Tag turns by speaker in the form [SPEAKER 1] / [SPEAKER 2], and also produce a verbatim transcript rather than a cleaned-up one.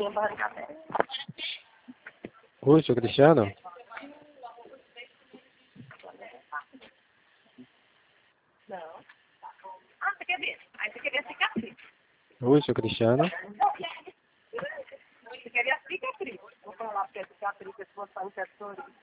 [SPEAKER 1] Oi, seu Cristiano?
[SPEAKER 2] Não. Ah, você quer ver? Aí você quer ver a cicatriz.
[SPEAKER 1] Oi, seu Cristiano?
[SPEAKER 2] Você quer ver a cicatriz? Vou falar pra cicatriz, se for para o